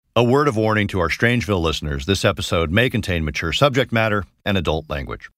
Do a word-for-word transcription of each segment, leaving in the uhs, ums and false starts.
A word of warning to our Strangeville listeners, this episode may contain mature subject matter and adult language.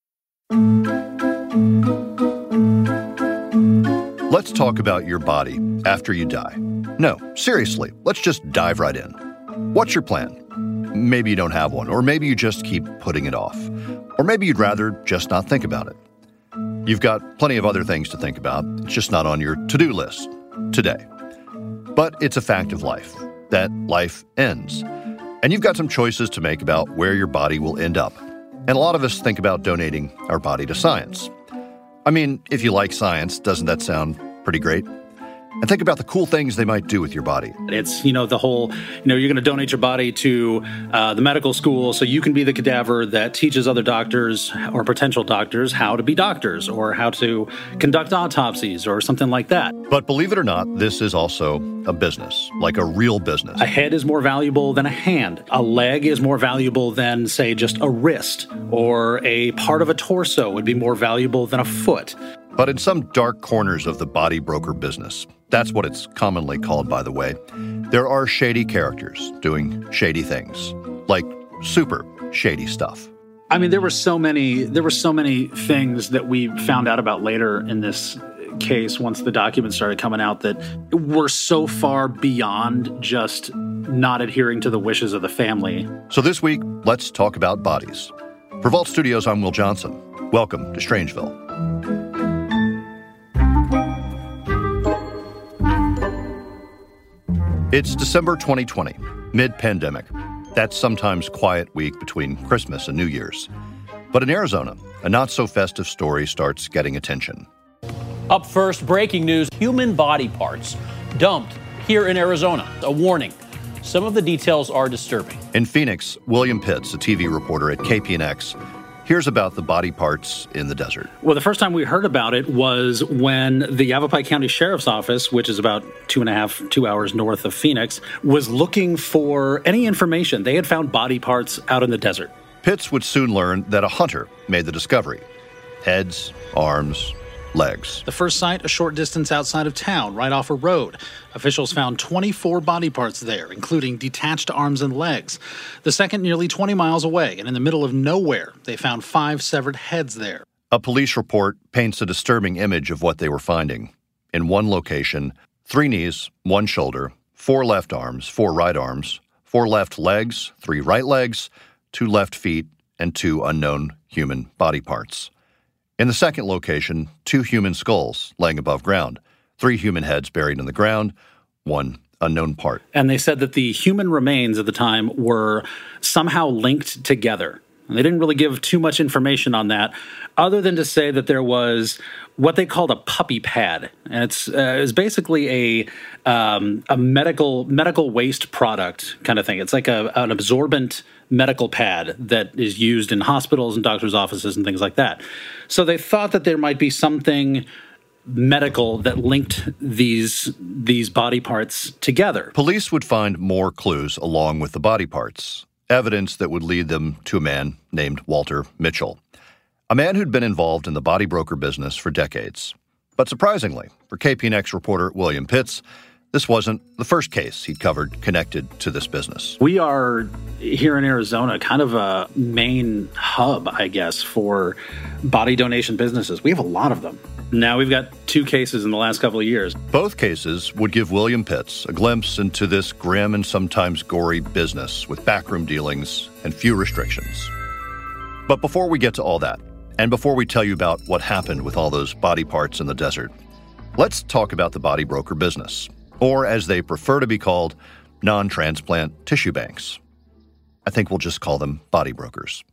Let's talk about your body after you die. No, seriously, let's just dive right in. What's your plan? Maybe you don't have one, or maybe you just keep putting it off. Or maybe you'd rather just not think about it. You've got plenty of other things to think about. It's just not on your to-do list today. But it's a fact of life, that life ends. And you've got some choices to make about where your body will end up. And a lot of us think about donating our body to science. I mean, if you like science, doesn't that sound pretty great? And think about the cool things they might do with your body. It's, you know, the whole, you know, you're going to donate your body to uh, the medical school so you can be the cadaver that teaches other doctors or potential doctors how to be doctors or how to conduct autopsies or something like that. But believe it or not, this is also a business, like a real business. A head is more valuable than a hand. A leg is more valuable than, say, just a wrist, or a part of a torso would be more valuable than a foot. But in some dark corners of the body broker business, that's what it's commonly called, by the way, there are shady characters doing shady things, like super shady stuff. I mean, there were so many, there were so many things that we found out about later in this case once the documents started coming out that were so far beyond just not adhering to the wishes of the family. So this week, let's talk about bodies. For Vault Studios, I'm Will Johnson. Welcome to Strangeville. It's December twenty twenty, mid-pandemic. That sometimes quiet week between Christmas and New Year's. But in Arizona, a not-so-festive story starts getting attention. Up first, breaking news, human body parts dumped here in Arizona. A warning, some of the details are disturbing. In Phoenix, William Pitts, a T V reporter at K P N X, hears about the body parts in the desert. Well, the first time we heard about it was when the Yavapai County Sheriff's Office, which is about two and a half, two hours north of Phoenix, was looking for any information. They had found body parts out in the desert. Pitts would soon learn that a hunter made the discovery. Heads, arms, legs. The first site, a short distance outside of town, right off a road. Officials found twenty-four body parts there, including detached arms and legs. The second, nearly twenty miles away, and in the middle of nowhere, they found five severed heads there. A police report paints a disturbing image of what they were finding. In one location, three knees, one shoulder, four left arms, four right arms, four left legs, three right legs, two left feet, and two unknown human body parts. In the second location, two human skulls laying above ground, three human heads buried in the ground, one unknown part. And they said that the human remains at the time were somehow linked together. And they didn't really give too much information on that, other than to say that there was what they called a puppy pad. And it's, uh, it's basically a um, a medical medical waste product kind of thing. It's like a, an absorbent medical pad that is used in hospitals and doctors' offices and things like that. So they thought that there might be something medical that linked these these body parts together. Police would find more clues along with the body parts, evidence that would lead them to a man named Walter Mitchell, a man who'd been involved in the body broker business for decades. But surprisingly, for K P N X reporter William Pitts, this wasn't the first case he'd covered connected to this business. We are, here in Arizona, kind of a main hub, I guess, for body donation businesses. We have a lot of them. Now we've got two cases in the last couple of years. Both cases would give William Pitts a glimpse into this grim and sometimes gory business with backroom dealings and few restrictions. But before we get to all that, and before we tell you about what happened with all those body parts in the desert, let's talk about the body broker business, or as they prefer to be called, non-transplant tissue banks. I think we'll just call them body brokers.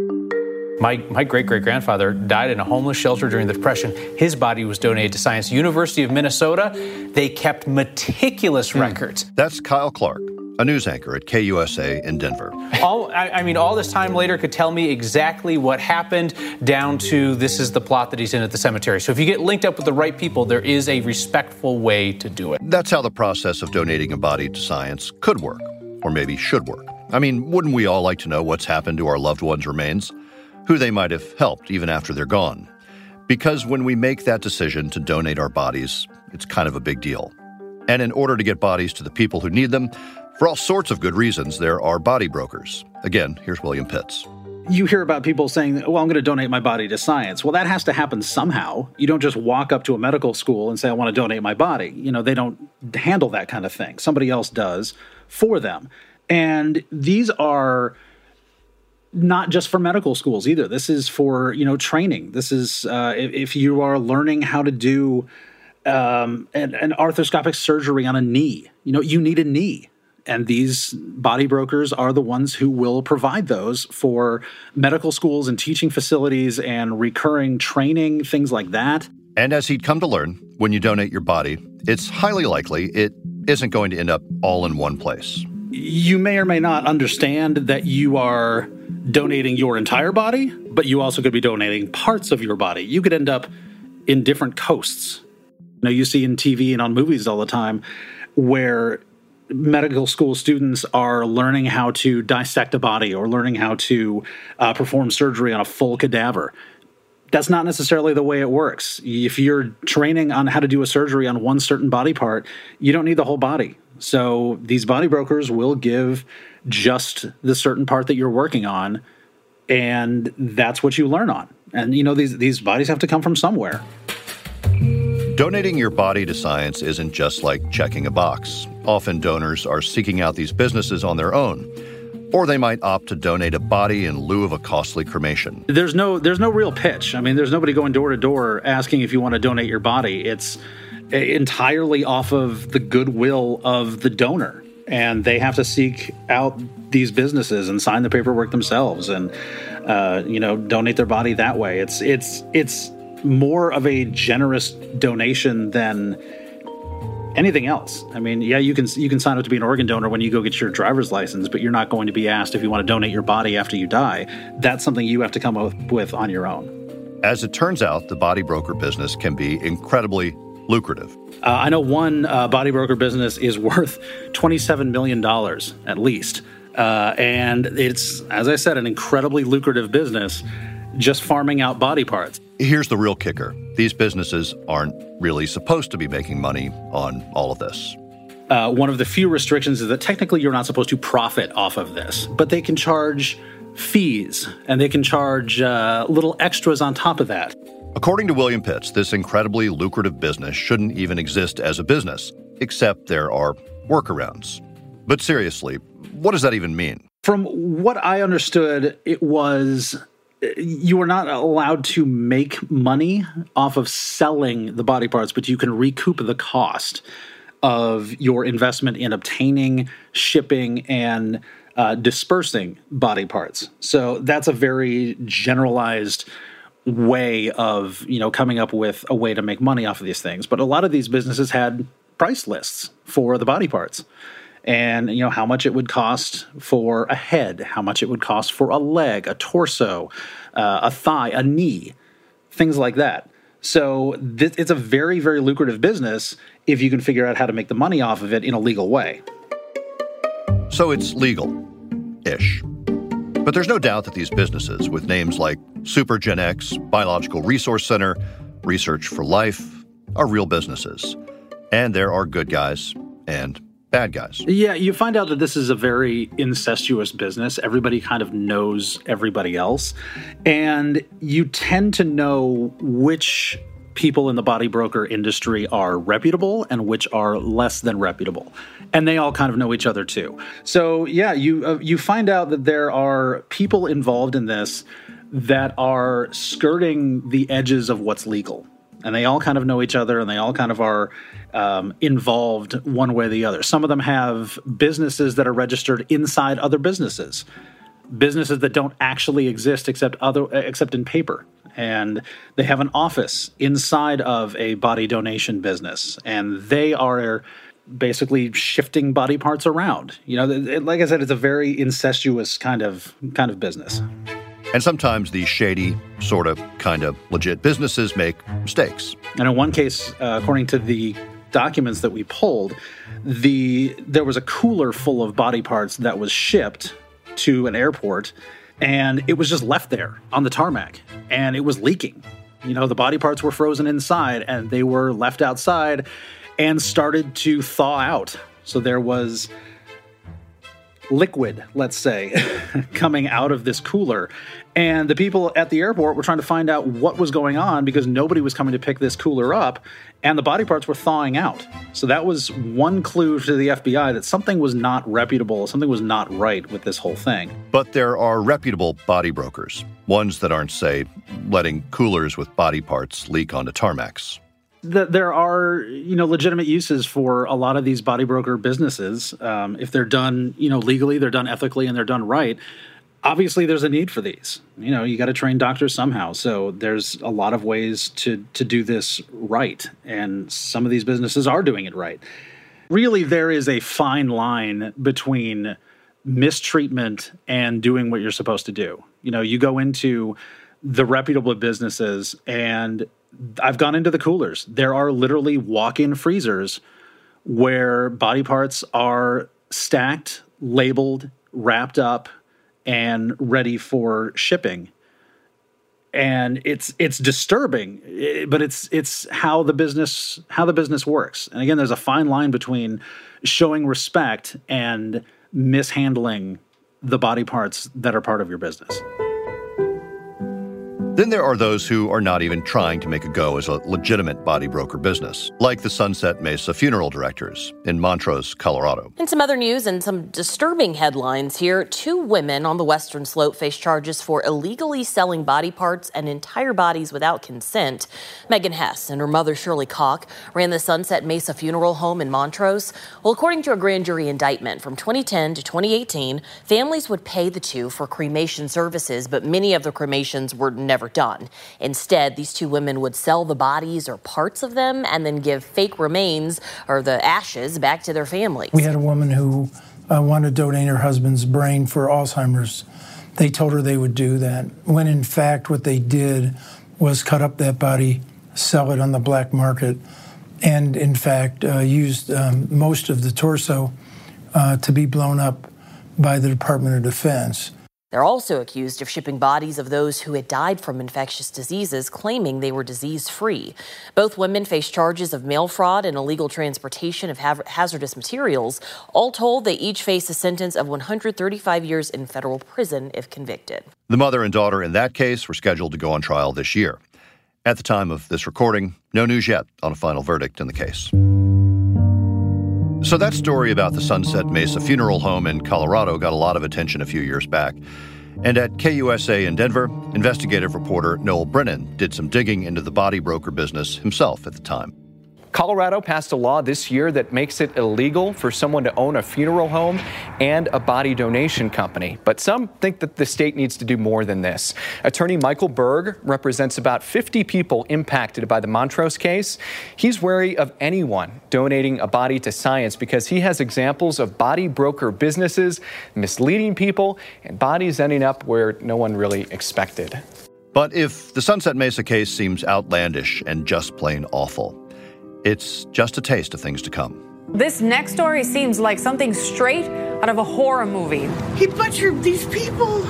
My, my great-great-grandfather died in a homeless shelter during the Depression. His body was donated to Science. University of Minnesota, they kept meticulous records. That's Kyle Clark, a news anchor at K U S A in Denver. All, I, I mean, all this time later could tell me exactly what happened, down to this is the plot that he's in at the cemetery. So if you get linked up with the right people, there is a respectful way to do it. That's how the process of donating a body to science could work, or maybe should work. I mean, wouldn't we all like to know what's happened to our loved ones' remains? Who they might have helped even after they're gone. Because when we make that decision to donate our bodies, it's kind of a big deal. And in order to get bodies to the people who need them, For all sorts of good reasons, there are body brokers. Again, here's William Pitts. You hear about people saying, well, I'm going to donate my body to science. Well, that has to happen somehow. You don't just walk up to a medical school and say, I want to donate my body. You know, they don't handle that kind of thing. Somebody else does for them. And these are not just for medical schools either. This is for, you know, training. This is uh, if, if you are learning how to do um, an, an arthroscopic surgery on a knee, you know, you need a knee. And these body brokers are the ones who will provide those for medical schools and teaching facilities and recurring training, things like that. And as he'd come to learn, when you donate your body, it's highly likely it isn't going to end up all in one place. You may or may not understand that you are donating your entire body, but you also could be donating parts of your body. You could end up in different coasts. You know, you see in T V and on movies all the time where medical school students are learning how to dissect a body or learning how to uh, perform surgery on a full cadaver. That's not necessarily the way it works. If you're training on how to do a surgery on one certain body part, you don't need the whole body. So these body brokers will give just the certain part that you're working on, and that's what you learn on. And, you know, these, these bodies have to come from somewhere. Donating your body to science isn't just like checking a box. Often donors are seeking out these businesses on their own, or they might opt to donate a body in lieu of a costly cremation. There's no there's no real pitch. I mean, there's nobody going door to door asking if you want to donate your body. It's entirely off of the goodwill of the donor, and they have to seek out these businesses and sign the paperwork themselves, and uh, you know, donate their body that way. It's it's it's more of a generous donation than anything else. I mean, yeah, you can you can sign up to be an organ donor when you go get your driver's license, but you're not going to be asked if you want to donate your body after you die. That's something you have to come up with on your own. As it turns out, the body broker business can be incredibly lucrative. Uh, I know one uh, body broker business is worth twenty-seven million dollars at least. Uh, and it's, as I said, an incredibly lucrative business, just farming out body parts. Here's the real kicker. These businesses aren't really supposed to be making money on all of this. Uh, one of the few restrictions is that technically you're not supposed to profit off of this, but they can charge fees and they can charge uh, little extras on top of that. According to William Pitts, this incredibly lucrative business shouldn't even exist as a business, except there are workarounds. But seriously, what does that even mean? From what I understood, it was you were not allowed to make money off of selling the body parts, but you can recoup the cost of your investment in obtaining, shipping, and uh, dispersing body parts. So that's a very generalized way of, you know, coming up with a way to make money off of these things. But a lot of these businesses had price lists for the body parts. And, you know, how much it would cost for a head, how much it would cost for a leg, a torso, uh, a thigh, a knee, things like that. So th- it's a very, very lucrative business if you can figure out how to make the money off of it in a legal way. So it's legal-ish. But there's no doubt that these businesses with names like SuperGenX, Biological Resource Center, Research for Life are real businesses. And there are good guys and bad guys. Yeah, you find out that this is a very incestuous business. Everybody kind of knows everybody else. And you tend to know which people in the body broker industry are reputable and which are less than reputable. And they all kind of know each other too. So yeah, you uh, you find out that there are people involved in this that are skirting the edges of what's legal. And they all kind of know each other, and they all kind of are um, involved one way or the other. Some of them have businesses that are registered inside other businesses, businesses that don't actually exist except other except in paper. And they have an office inside of a body donation business, and they are basically shifting body parts around. You know, like I said, it's a very incestuous kind of kind of business. And sometimes these shady, sort of, kind of legit businesses make mistakes. And in one case, uh, according to the documents that we pulled, the there was a cooler full of body parts that was shipped to an airport, and it was just left there on the tarmac, and it was leaking. You know, the body parts were frozen inside, and they were left outside and started to thaw out. So there was liquid, let's say, coming out of this cooler. And the people at the airport were trying to find out what was going on because nobody was coming to pick this cooler up, and the body parts were thawing out. So that was one clue to the F B I that something was not reputable, something was not right with this whole thing. But there are reputable body brokers, ones that aren't, say, letting coolers with body parts leak onto tarmacs. The, there are, you know, legitimate uses for a lot of these body broker businesses. Um, if they're done, you know, legally, they're done ethically, and they're done right. Obviously, there's a need for these. You know, you got to train doctors somehow. So there's a lot of ways to to do this right, and some of these businesses are doing it right. Really, there is a fine line between mistreatment and doing what you're supposed to do. You know, you go into the reputable businesses, and I've gone into the coolers. There are literally walk-in freezers where body parts are stacked, labeled, wrapped up, and ready for shipping. And it's it's disturbing, but it's it's how the business how the business works. And again, there's a fine line between showing respect and mishandling the body parts that are part of your business. Then there are those who are not even trying to make a go as a legitimate body broker business, like the Sunset Mesa Funeral Directors in Montrose, Colorado. And some other news and some disturbing headlines here. Two women on the Western Slope face charges for illegally selling body parts and entire bodies without consent. Megan Hess and her mother, Shirley Koch, ran the Sunset Mesa Funeral Home in Montrose. Well, according to a grand jury indictment from twenty ten to twenty eighteen, families would pay the two for cremation services, but many of the cremations were never done. Instead, these two women would sell the bodies or parts of them and then give fake remains or the ashes back to their families. We had a woman who uh, wanted to donate her husband's brain for Alzheimer's. They told her they would do that, when in fact what they did was cut up that body, sell it on the black market, and in fact uh, used um, most of the torso uh, to be blown up by the Department of Defense. They're also accused of shipping bodies of those who had died from infectious diseases, claiming they were disease-free. Both women face charges of mail fraud and illegal transportation of ha- hazardous materials. All told, they each face a sentence of one hundred thirty-five years in federal prison if convicted. The mother and daughter in that case were scheduled to go on trial this year. At the time of this recording, no news yet on a final verdict in the case. So that story about the Sunset Mesa Funeral Home in Colorado got a lot of attention a few years back. And at K U S A in Denver, investigative reporter Noel Brennan did some digging into the body broker business himself at the time. Colorado passed a law this year that makes it illegal for someone to own a funeral home and a body donation company. But some think that the state needs to do more than this. Attorney Michael Berg represents about fifty people impacted by the Montrose case. He's wary of anyone donating a body to science because he has examples of body broker businesses misleading people and bodies ending up where no one really expected. But if the Sunset Mesa case seems outlandish and just plain awful, it's just a taste of things to come. This next story seems like something straight out of a horror movie. He butchered these people.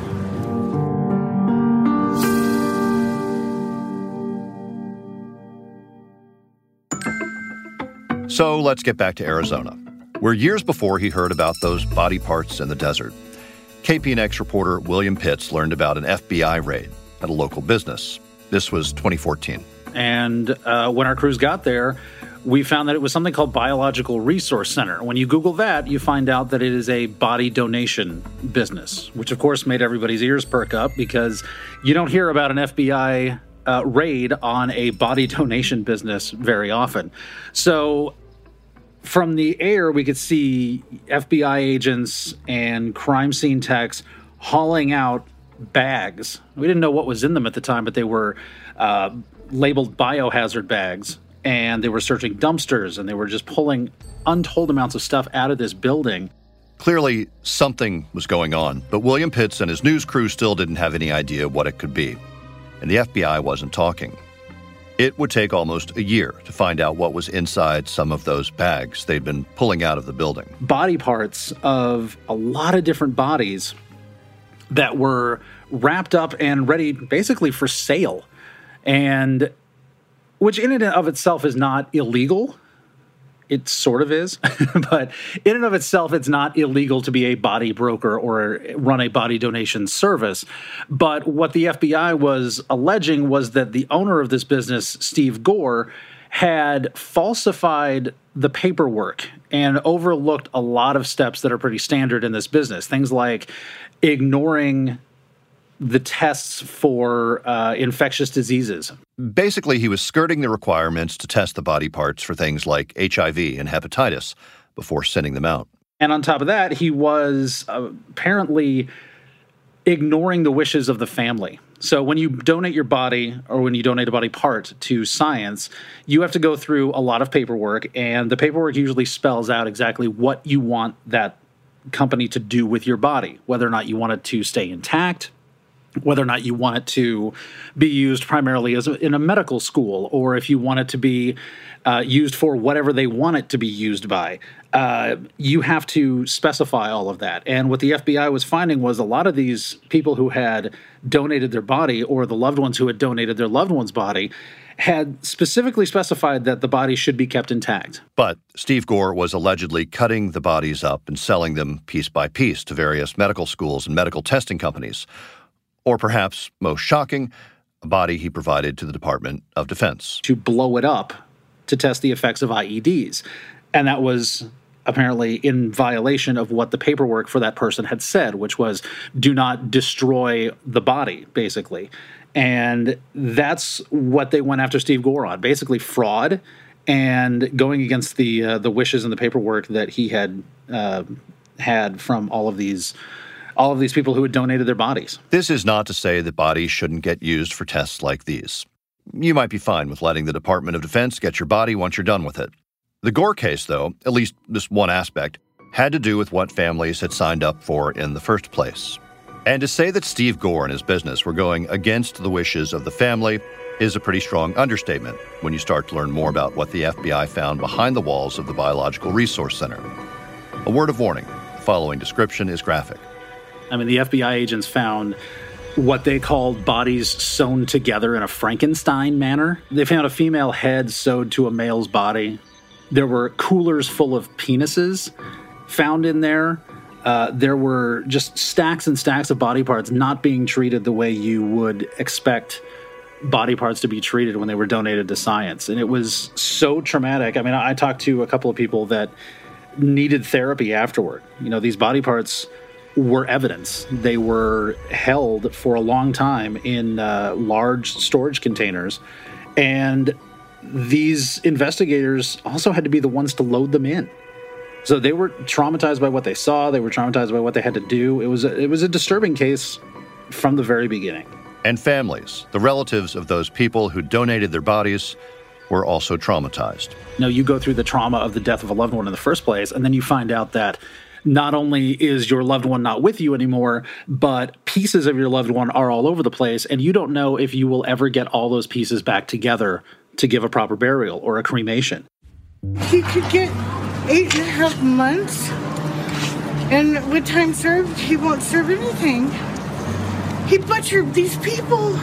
So let's get back to Arizona, where years before he heard about those body parts in the desert, K P N X reporter William Pitts learned about an F B I raid at a local business. This was twenty fourteen. And uh, when our crews got there, we found that it was something called Biological Resource Center. When you Google that, you find out that it is a body donation business, which of course made everybody's ears perk up because you don't hear about an F B I uh, raid on a body donation business very often. So from the air, we could see F B I agents and crime scene techs hauling out bags. We didn't know what was in them at the time, but they were uh, labeled biohazard bags, and they were searching dumpsters, and they were just pulling untold amounts of stuff out of this building. Clearly, something was going on, but William Pitts and his news crew still didn't have any idea what it could be, and the F B I wasn't talking. It would take almost a year to find out what was inside some of those bags they'd been pulling out of the building. Body parts of a lot of different bodies that were wrapped up and ready basically for sale. And which in and of itself is not illegal. it sort of is. But in and of itself, it's not illegal to be a body broker or run a body donation service. But what the F B I was alleging was that the owner of this business, Steve Gore, had falsified the paperwork and overlooked a lot of steps that are pretty standard in this business. Things like ignoring the tests for uh, infectious diseases. Basically, he was skirting the requirements to test the body parts for things like H I V and hepatitis before sending them out. And on top of that, he was uh, apparently ignoring the wishes of the family. So when you donate your body or when you donate a body part to science, you have to go through a lot of paperwork, and the paperwork usually spells out exactly what you want that company to do with your body, whether or not you want it to stay intact, whether or not you want it to be used primarily as a, in a medical school, or if you want it to be uh, used for whatever they want it to be used by. Uh, you have to specify all of that. And what the F B I was finding was a lot of these people who had donated their body, or the loved ones who had donated their loved one's body, had specifically specified that the body should be kept intact. But Steve Gore was allegedly cutting the bodies up and selling them piece by piece to various medical schools and medical testing companies. Or perhaps most shocking, a body he provided to the Department of Defense. To blow it up to test the effects of I E Ds. And that was apparently in violation of what the paperwork for that person had said, which was do not destroy the body, basically. And that's what they went after Steve Gore on, basically fraud and going against the uh, the wishes and the paperwork that he had uh, had from all of these all of these people who had donated their bodies. This is not to say that bodies shouldn't get used for tests like these. You might be fine with letting the Department of Defense get your body once you're done with it. The Gore case, though, at least this one aspect, had to do with what families had signed up for in the first place. And to say that Steve Gore and his business were going against the wishes of the family is a pretty strong understatement when you start to learn more about what the F B I found behind the walls of the Biological Resource Center. A word of warning, the following description is graphic. I mean, the F B I agents found what they called bodies sewn together in a Frankenstein manner. They found a female head sewed to a male's body. There were coolers full of penises found in there. Uh, there were just stacks and stacks of body parts not being treated the way you would expect body parts to be treated when they were donated to science. And it was so traumatic. I mean, I talked to a couple of people that needed therapy afterward. You know, these body parts were evidence. They were held for a long time in uh, large storage containers. And these investigators also had to be the ones to load them in. So they were traumatized by what they saw. They were traumatized by what they had to do. It was a, it was a disturbing case from the very beginning. And families, the relatives of those people who donated their bodies, were also traumatized. You know, you go through the trauma of the death of a loved one in the first place, and then you find out that not only is your loved one not with you anymore, but pieces of your loved one are all over the place, and you don't know if you will ever get all those pieces back together to give a proper burial or a cremation. He could get eight and a half months, and with time served, he won't serve anything. He butchered these people.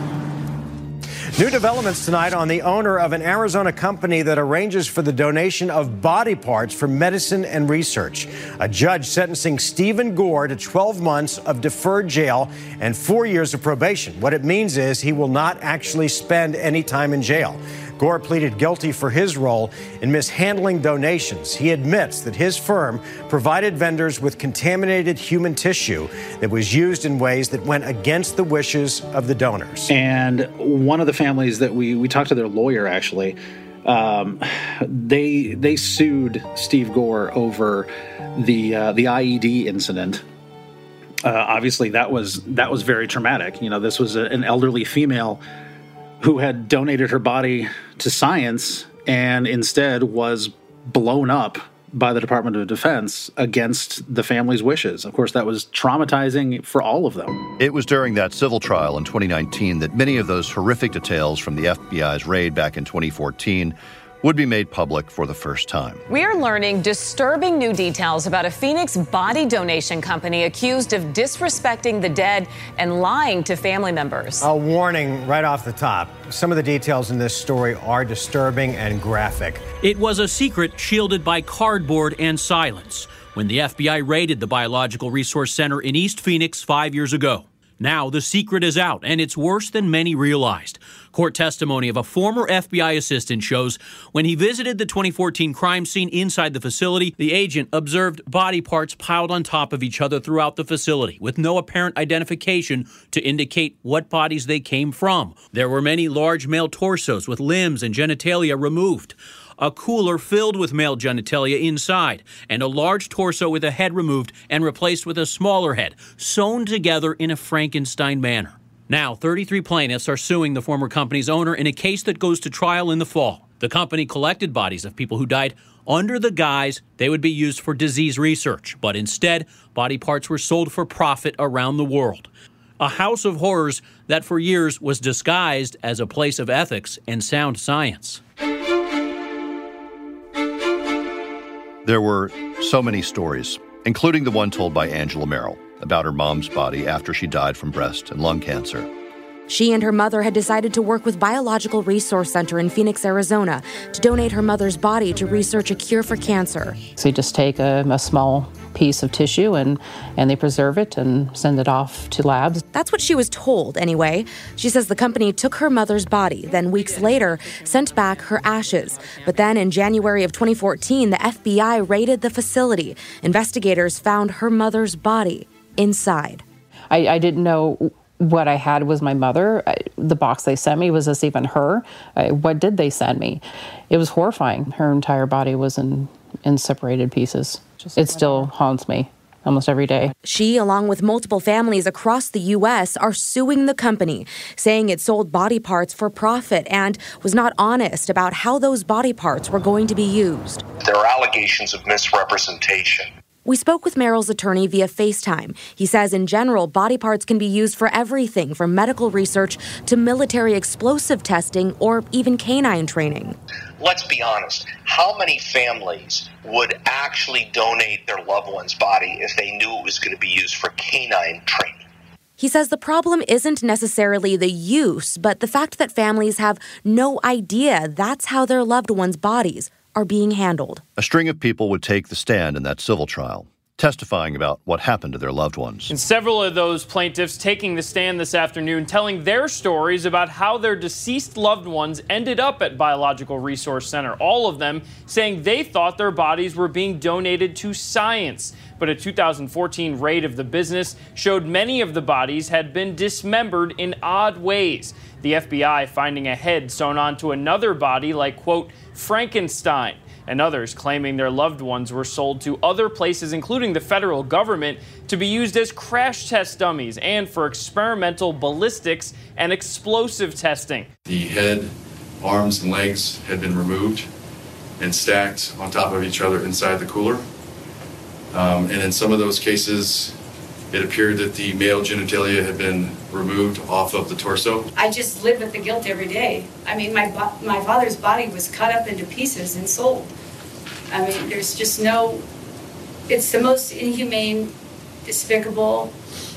New developments tonight on the owner of an Arizona company that arranges for the donation of body parts for medicine and research. A judge sentencing Stephen Gore to twelve months of deferred jail and four years of probation. What it means is he will not actually spend any time in jail. Gore pleaded guilty for his role in mishandling donations. He admits that his firm provided vendors with contaminated human tissue that was used in ways that went against the wishes of the donors. And one of the families that we, we talked to their lawyer, actually, um, they they sued Steve Gore over the uh, the I E D incident. Uh, obviously, that was that was very traumatic. You know, this was a, an elderly female who had donated her body to science and instead was blown up by the Department of Defense against the family's wishes. Of course, that was traumatizing for all of them. It was during that civil trial in twenty nineteen that many of those horrific details from the F B I's raid back in twenty fourteen would be made public for the first time. We are learning disturbing new details about a Phoenix body donation company accused of disrespecting the dead and lying to family members. A warning right off the top. Some of the details in this story are disturbing and graphic. It was a secret shielded by cardboard and silence when the F B I raided the Biological Resource Center in East Phoenix five years ago. Now the secret is out, and it's worse than many realized. Court testimony of a former F B I assistant shows when he visited the twenty fourteen crime scene inside the facility, the agent observed body parts piled on top of each other throughout the facility with no apparent identification to indicate what bodies they came from. There were many large male torsos with limbs and genitalia removed, a cooler filled with male genitalia inside, and a large torso with a head removed and replaced with a smaller head, sewn together in a Frankenstein manner. Now, thirty-three plaintiffs are suing the former company's owner in a case that goes to trial in the fall. The company collected bodies of people who died under the guise they would be used for disease research, but instead, body parts were sold for profit around the world. A house of horrors that for years was disguised as a place of ethics and sound science. There were so many stories, including the one told by Angela Merrill about her mom's body after she died from breast and lung cancer. She and her mother had decided to work with Biological Resource Center in Phoenix, Arizona, to donate her mother's body to research a cure for cancer. So you just take a, a small piece of tissue and, and they preserve it and send it off to labs. That's what she was told, anyway. She says the company took her mother's body, then weeks later sent back her ashes. But then in January of twenty fourteen, the F B I raided the facility. Investigators found her mother's body inside. I, I didn't know what I had was my mother. I, the box they sent me, was this even her? I, what did they send me? It was horrifying. Her entire body was in, in separated pieces. It still haunts me almost every day. She, along with multiple families across the U S, are suing the company, saying it sold body parts for profit and was not honest about how those body parts were going to be used. There are allegations of misrepresentation. We spoke with Merrill's attorney via FaceTime. He says in general, body parts can be used for everything from medical research to military explosive testing or even canine training. Let's be honest, how many families would actually donate their loved one's body if they knew it was going to be used for canine training? He says the problem isn't necessarily the use, but the fact that families have no idea that's how their loved ones' bodies are being handled. A string of people would take the stand in that civil trial, testifying about what happened to their loved ones. And several of those plaintiffs taking the stand this afternoon, telling their stories about how their deceased loved ones ended up at Biological Resource Center. All of them saying they thought their bodies were being donated to science. But a two thousand fourteen raid of the business showed many of the bodies had been dismembered in odd ways. The F B I finding a head sewn onto another body like, quote, Frankenstein, and others claiming their loved ones were sold to other places, including the federal government, to be used as crash test dummies and for experimental ballistics and explosive testing. The head, arms, and legs had been removed and stacked on top of each other inside the cooler. Um, and in some of those cases, it appeared that the male genitalia had been removed off of the torso. I just live with the guilt every day. I mean, my bo- my father's body was cut up into pieces and sold. I mean, there's just no, it's the most inhumane, despicable,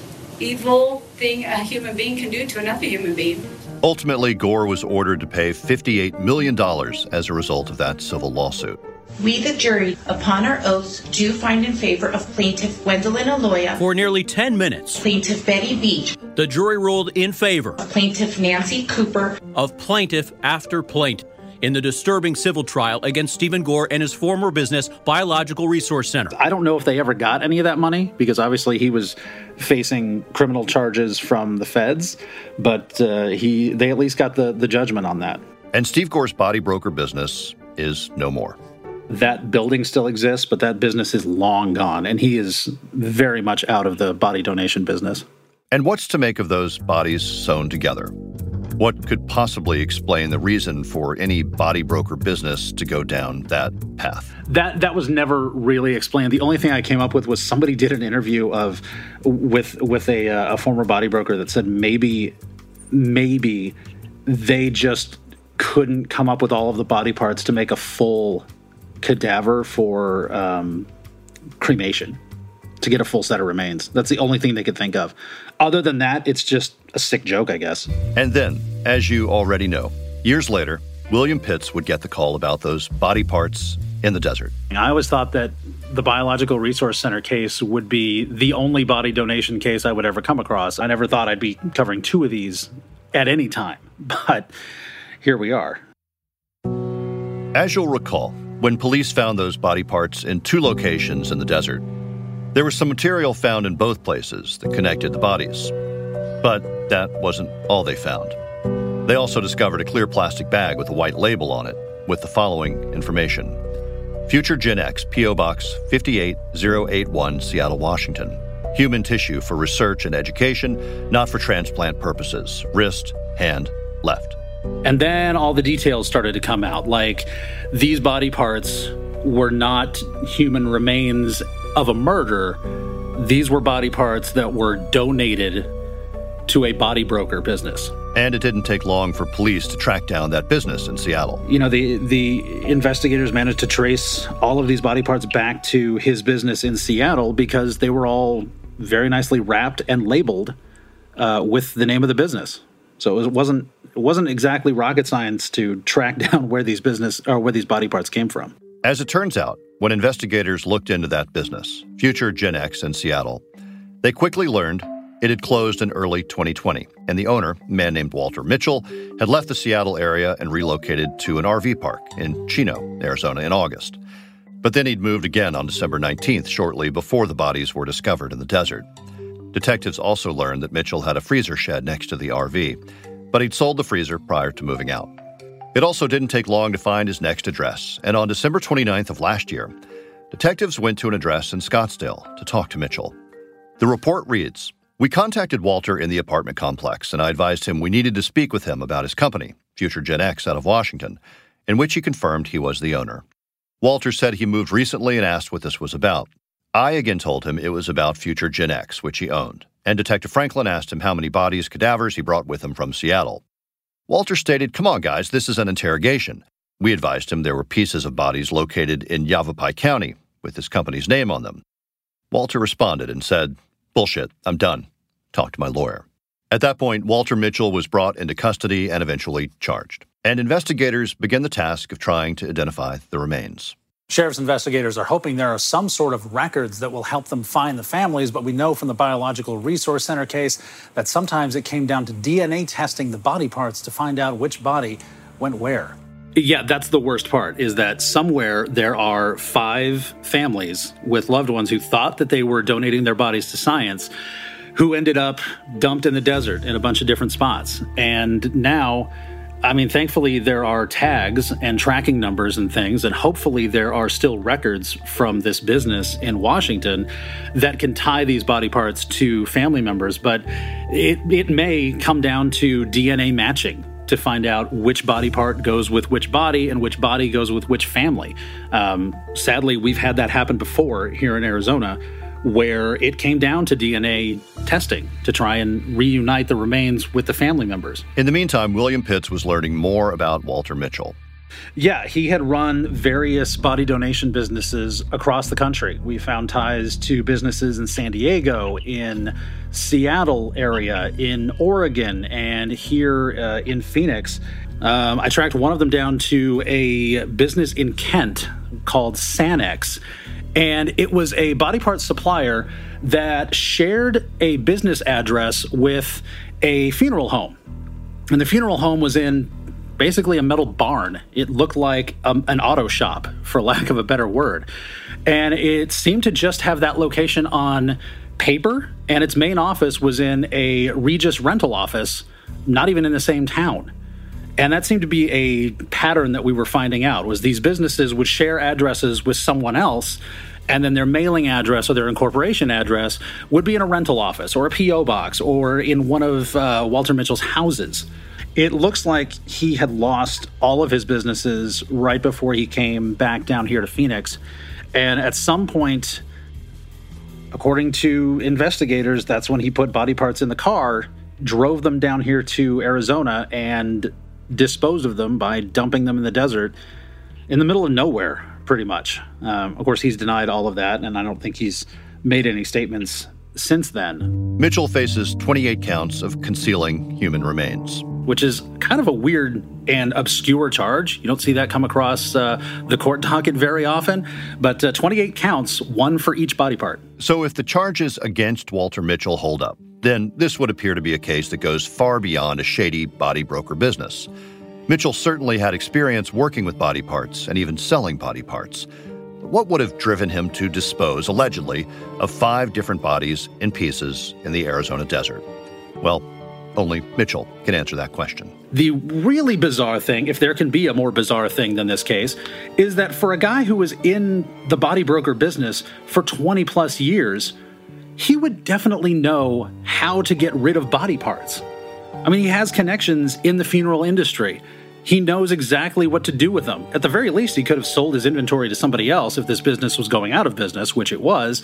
evil thing a human being can do to another human being. Ultimately, Gore was ordered to pay fifty-eight million dollars as a result of that civil lawsuit. We, the jury, upon our oaths, do find in favor of Plaintiff Gwendolyn Aloya. For nearly ten minutes, Plaintiff Betty Beach. The jury ruled in favor of Plaintiff Nancy Cooper. Of plaintiff after plaintiff in the disturbing civil trial against Stephen Gore and his former business, Biological Resource Center. I don't know if they ever got any of that money because obviously he was facing criminal charges from the feds, but uh, he they at least got the, the judgment on that. And Steve Gore's body broker business is no more. That building still exists, but that business is long gone, and he is very much out of the body donation business. And what's to make of those bodies sewn together? What could possibly explain the reason for any body broker business to go down that path? That that was never really explained. The only thing I came up with was somebody did an interview of with with a, uh, a former body broker that said maybe maybe they just couldn't come up with all of the body parts to make a full cadaver for um, cremation, to get a full set of remains. That's the only thing they could think of. Other than that, it's just a sick joke, I guess. And then, as you already know, years later, William Pitts would get the call about those body parts in the desert. I always thought that the Biological Resource Center case would be the only body donation case I would ever come across. I never thought I'd be covering two of these at any time, but here we are. As you'll recall, when police found those body parts in two locations in the desert, there was some material found in both places that connected the bodies. But that wasn't all they found. They also discovered a clear plastic bag with a white label on it with the following information. Future Gen X, P O. Box five eight zero eight one, Seattle, Washington. Human tissue for research and education, not for transplant purposes. Wrist, hand, left. And then all the details started to come out, like these body parts were not human remains of a murder. These were body parts that were donated to a body broker business. And it didn't take long for police to track down that business in Seattle. You know, the the investigators managed to trace all of these body parts back to his business in Seattle because they were all very nicely wrapped and labeled uh, with the name of the business. So it wasn't it wasn't exactly rocket science to track down where these business or where these body parts came from. As it turns out, when investigators looked into that business, Future Gen X in Seattle, they quickly learned it had closed in early twenty twenty, and the owner, a man named Walter Mitchell, had left the Seattle area and relocated to an R V park in Chino, Arizona, in August. But then he'd moved again on December nineteenth, shortly before the bodies were discovered in the desert. Detectives also learned that Mitchell had a freezer shed next to the R V, but he'd sold the freezer prior to moving out. It also didn't take long to find his next address, and on December twenty-ninth of last year, detectives went to an address in Scottsdale to talk to Mitchell. The report reads, "We contacted Walter in the apartment complex, and I advised him we needed to speak with him about his company, Future Gen X, out of Washington, in which he confirmed he was the owner. Walter said he moved recently and asked what this was about. I again told him it was about Future Gen X, which he owned, and Detective Franklin asked him how many bodies, cadavers he brought with him from Seattle. Walter stated, 'Come on, guys, this is an interrogation.' We advised him there were pieces of bodies located in Yavapai County with his company's name on them. Walter responded and said, 'Bullshit, I'm done. Talk to my lawyer.' At that point, Walter Mitchell was brought into custody and eventually charged. And investigators began the task of trying to identify the remains. Sheriff's investigators are hoping there are some sort of records that will help them find the families, but we know from the Biological Resource Center case that sometimes it came down to D N A testing the body parts to find out which body went where. Yeah, that's the worst part, is that somewhere there are five families with loved ones who thought that they were donating their bodies to science, who ended up dumped in the desert in a bunch of different spots. And now, I mean, thankfully there are tags and tracking numbers and things, and hopefully there are still records from this business in Washington that can tie these body parts to family members. But it, it may come down to D N A matching to find out which body part goes with which body and which body goes with which family. Um, sadly, we've had that happen before here in Arizona, where it came down to D N A testing to try and reunite the remains with the family members. In the meantime, William Pitts was learning more about Walter Mitchell. Yeah, he had run various body donation businesses across the country. We found ties to businesses in San Diego, in Seattle area, in Oregon, and here uh, in Phoenix. Um, I tracked one of them down to a business in Kent called Sanex. And it was a body part supplier that shared a business address with a funeral home. And the funeral home was in basically a metal barn. It looked like a, an auto shop, for lack of a better word. And it seemed to just have that location on paper, and its main office was in a Regis rental office, not even in the same town. And that seemed to be a pattern that we were finding out, was these businesses would share addresses with someone else, and then their mailing address or their incorporation address would be in a rental office or a P O box or in one of uh, Walter Mitchell's houses. It looks like he had lost all of his businesses right before he came back down here to Phoenix. And at some point, according to investigators, that's when he put body parts in the car, drove them down here to Arizona, and dispose of them by dumping them in the desert in the middle of nowhere, pretty much. Um, of course, he's denied all of that, and I don't think he's made any statements since then. Mitchell faces twenty-eight counts of concealing human remains, which is kind of a weird and obscure charge. You don't see that come across uh, the court docket very often, but uh, twenty-eight counts, one for each body part. So if the charges against Walter Mitchell hold up, then this would appear to be a case that goes far beyond a shady body broker business. Mitchell certainly had experience working with body parts and even selling body parts. What would have driven him to dispose, allegedly, of five different bodies in pieces in the Arizona desert? Well, only Mitchell can answer that question. The really bizarre thing, if there can be a more bizarre thing than this case, is that for a guy who was in the body broker business for twenty plus years, he would definitely know how to get rid of body parts. I mean, he has connections in the funeral industry. He knows exactly what to do with them. At the very least, he could have sold his inventory to somebody else if this business was going out of business, which it was.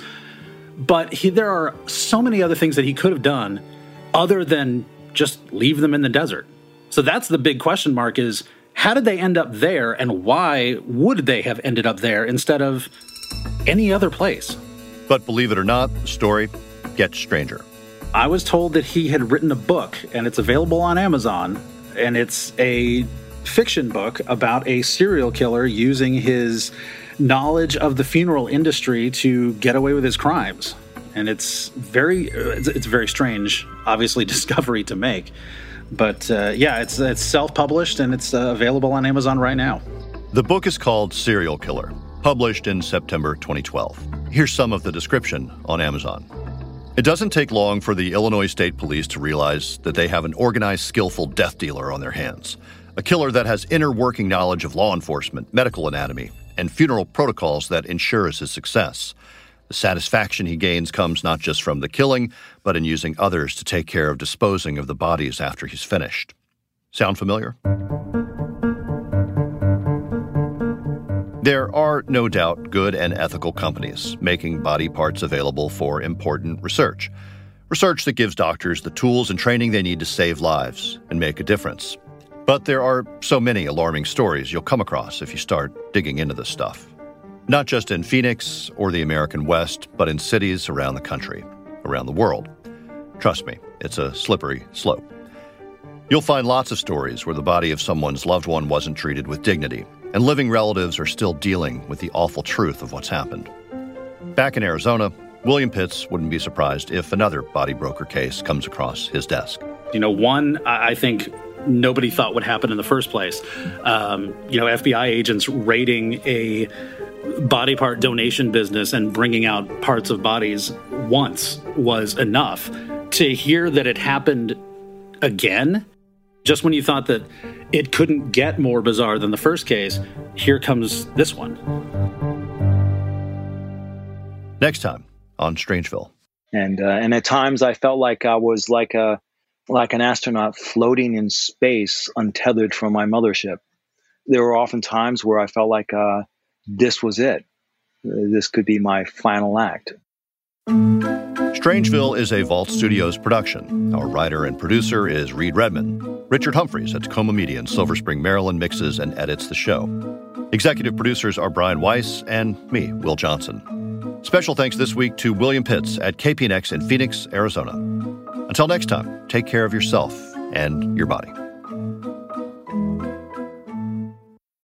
But he, there are so many other things that he could have done other than just leave them in the desert. So that's the big question mark is, how did they end up there, and why would they have ended up there instead of any other place? But believe it or not, the story gets stranger. I was told that he had written a book, and it's available on Amazon, and it's a fiction book about a serial killer using his knowledge of the funeral industry to get away with his crimes. And it's very, it's a very strange, obviously, discovery to make. But uh, yeah, it's it's self-published, and it's uh, available on Amazon right now. The book is called Serial Killer, published in September twenty twelve. Here's some of the description on Amazon. It doesn't take long for the Illinois State Police to realize that they have an organized, skillful death dealer on their hands. A killer that has inner working knowledge of law enforcement, medical anatomy, and funeral protocols that ensures his success. The satisfaction he gains comes not just from the killing, but in using others to take care of disposing of the bodies after he's finished. Sound familiar? There are no doubt good and ethical companies making body parts available for important research. Research that gives doctors the tools and training they need to save lives and make a difference. But there are so many alarming stories you'll come across if you start digging into this stuff. Not just in Phoenix or the American West, but in cities around the country, around the world. Trust me, it's a slippery slope. You'll find lots of stories where the body of someone's loved one wasn't treated with dignity, and living relatives are still dealing with the awful truth of what's happened. Back in Arizona, William Pitts wouldn't be surprised if another body broker case comes across his desk. You know, one, I think nobody thought would happen in the first place. Um, you know, F B I agents raiding a body part donation business and bringing out parts of bodies once was enough. To hear that it happened again, just when you thought that it couldn't get more bizarre than the first case, here comes this one. Next time on Strangeville. And uh, and at times I felt like I was like a like an astronaut floating in space, untethered from my mothership. There were often times where I felt like uh, this was it. This could be my final act. Strangeville is a Vault Studios production. Our writer and producer is Reed Redman. Richard Humphreys at Tacoma Media in Silver Spring, Maryland, mixes and edits the show. Executive producers are Brian Weiss and me, Will Johnson. Special thanks this week to William Pitts at K P N X in Phoenix, Arizona. Until next time, take care of yourself and your body.